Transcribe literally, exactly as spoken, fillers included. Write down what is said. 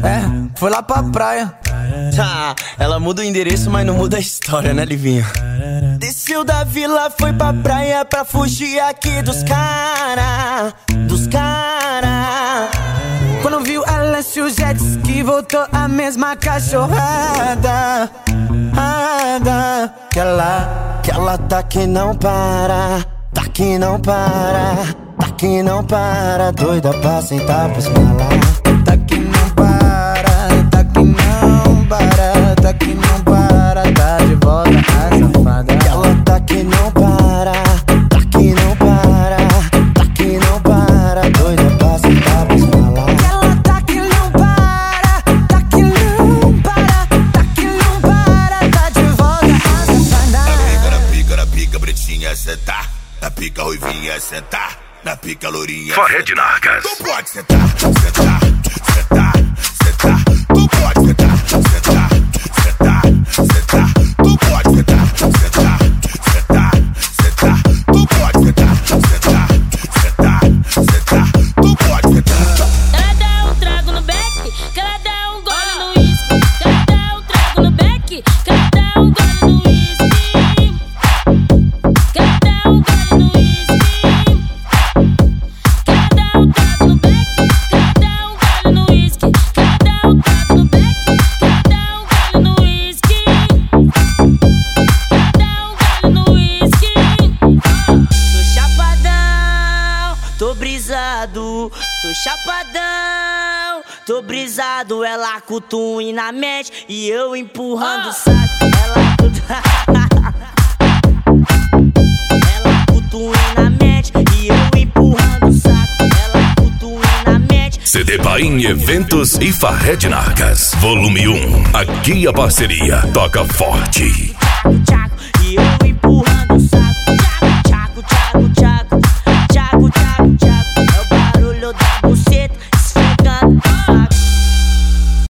É, foi lá pra praia. Ah, ela muda o endereço, mas não muda a história, né, Livinho? Desceu da vila, foi pra praia pra fugir aqui dos cara, dos cara. Quando viu Alessio jet ski, voltou a mesma cachorrada. Ada, que ela, que ela tá que não para, tá que não para, tá que não para, doida pra sentar pra esmalar. Tá que não para, tá que não para, tá que não para, tá de volta a safada. Que ela tá que não para, tá que não para, tá que não para, doida pra sentar pra esmalar. Que ela tá que não para, tá que não para, tá que não para, tá de volta a safada. Na pica, na pica, na pica, pretinha, cê tá. Na pica, ruivinha, cê tá. Na pica, lourinha, Fahed Narcas. tu pode sentar, sentar, sentar, sentar. Tu pode sentar, sentar, sentar, sentar. Tu pode sentar, sentar, sentar, sentar. Tu pode sentar, sentar, sentar, sentar. Tu pode sentar. Ela dá um trago no beck, que ela dá um gole no uísque. Que ela dá um trago no beck, que ela dá um gole no uísque. Que ela dá um gole no uísque. Tô brisado, tô chapadão, tô brisado, ela cutuim na mente e eu empurrando o saco. Ela ela cutuim na mente e eu empurrando o saco. Ela cutuim na mente. C D Paim Eventos e Fahed Narcas, volume um. Aqui a parceria toca forte.